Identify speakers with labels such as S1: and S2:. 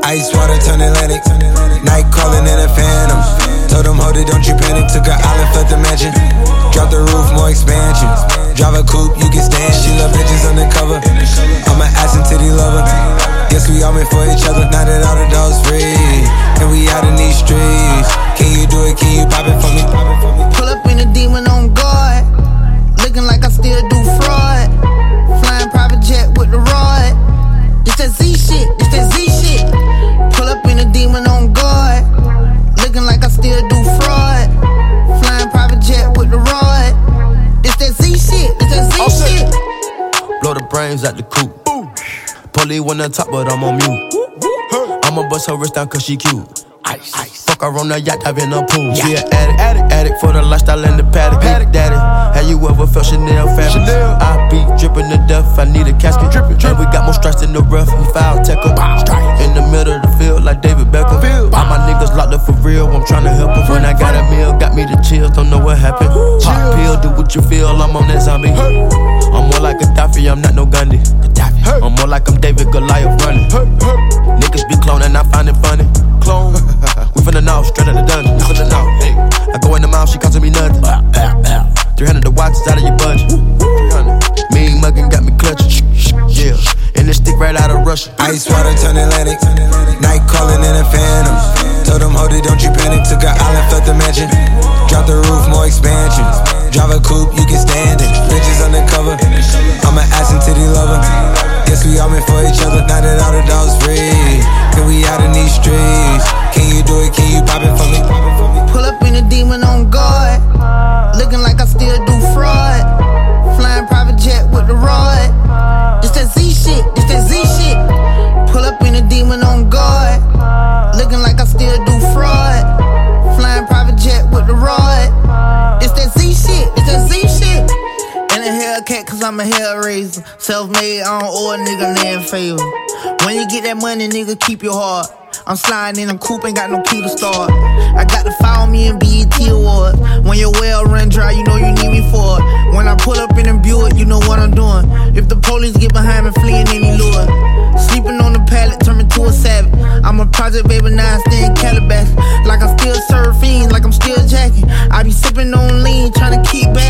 S1: Ice water turn Atlantic. Night calling in a phantom. Told them, hold it, don't you panic. Took an island, left the mansion. Drop the roof, more expansion. Drive a coupe, you can stand. She love bitches undercover. I'm an ass and titty lover. Guess we all meant for each other. Now that all the dogs free, and we out in these streets. Can you do it? Can you pop it for me?
S2: Pull up in a demon on guard. Looking like I still do fraud. Flying private jet with the rod. This that Z shit, this that Z shit. Pull up in a demon on guard. Looking like I still do fraud. Flying private jet with the rod. This that Z shit, this that Z shit.
S3: Blow the brains out the coop. Police wanna talk, but I'm on mute. I'ma bust her wrist down cause she cute. Ice. Fuck her on the yacht, I've been a pool. She an addict for the lifestyle and the paddock. Daddy, have you ever felt Chanel fabric? I be dripping to death, I need a casket. And we got more strikes in the rough, we foul tackle. In the middle of the field like David Beckham. All my niggas locked up for real, I'm tryna help them. When I got a meal, got me the chills, don't know what happened. Pop pill, do what you feel, I'm on that zombie. I'm more like Gaddafi, I'm not no Gandhi. I'm more like I'm David Goliath running. Niggas be cloning, I find it funny. Clone, we finna know, straight out the dungeon. We finna know, hey. I go in the mouth, she costing me nothing. 300 the watch is out of your budget. 300. Mean muggin' got me clutching. Yeah, and this stick right out of Russia.
S1: Ice water turn Atlantic. Night calling in a phantom. Told them, hold it, don't you panic. Took an island, left the mansion. Drop the roof, more expansion. Drive a coupe, you can stand it. Bitches undercover. I'm an ass and titty lover. Guess we all meant for each other. Now that all the dogs free, and we out in these streets. Can you do it? Can you pop it for me?
S2: Pull up in a demon on guard. Looking like I still do fraud. Flying private jet with the rod. This that Z shit, this that Z shit. Pull up in a demon on guard. Looking like I still do fraud. Flying private jet with the rod. This that Z shit, this that Z shit. And a Hellcat cause I'm a hellraiser. Self-made, I don't owe a nigga land favor. When you get that money, nigga, keep your heart. I'm sliding in a coupe, ain't got no key to start. I got to follow me in BET Award. When your well run dry, you know you need me for it. When I pull up in a Buick, you know what I'm doing. If the police get behind me, fleeing any lure. Sleeping on the pallet, turn me to a savage. I'm a project baby, now I stay in Calabash. Like I'm still surfing, like I'm still jacking. I be sipping on lean, trying to keep back.